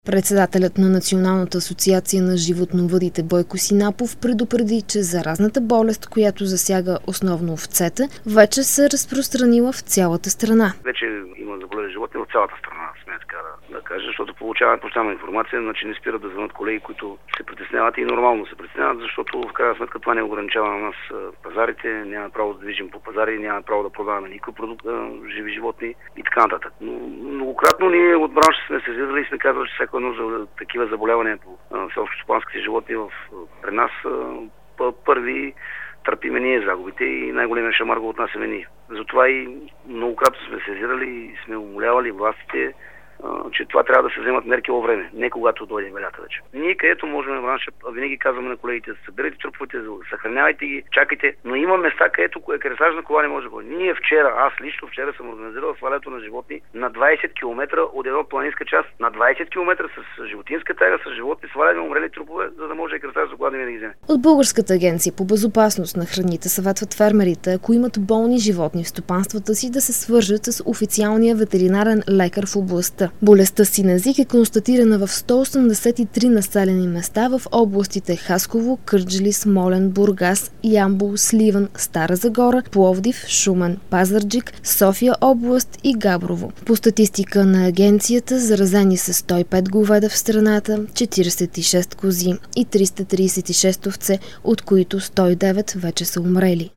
Председателят на Националната асоциация на животновъдите Бойко Синапов предупреди, че заразната болест, която засяга основно овцете, вече се разпространила в цялата страна. Вече има заболели животни в цялата страна, сме така да кажа, защото получаваме постоянна информация, значи не спират да звънат колеги, които се притесняват и нормално се притесняват, защото в крайна сметка това не ограничава на нас пазарите, няма право да движим по пазари, няма право да продаваме никакъв продукт, живи животни и така нататък. Но многократно ние от бранша сме се сезирали и сме казали, че всяко едно за такива заболявания по селскостопанските животни при нас първи търпиме ние загубите и най-големия шамар го отнасяме ние. Затова и многократно сме сезирали и сме умолявали властите, че това трябва да се вземат мерки във време, не когато дойде велята вече. Ние където можем в бранша, винаги казваме на колегите, събирайте труповете, съхранявайте ги, чакайте, но има места, където кресажна кола не може да ходи. Ние аз лично вчера съм организирал свалянето на животни на 20 км от една планинска част, на 20 км с животинска тайга, с животни сваляни умрели трупове, за да може кресажна кола да не ги вземе. От Българската агенция по безопасност на храните съветват фермерите, ако имат болни животни в стопанствата си, да се свържат с официалния ветеринарен лекар в областта. Болестта син език е констатирана в 183 населени места в областите Хасково, Кърджали, Смолян, Бургас, Ямбол, Сливен, Стара Загора, Пловдив, Шумен, Пазарджик, София област и Габрово. По статистика на агенцията, заразени са 105 говеда в страната, 46 кози и 336 овце, от които 109 вече са умрели.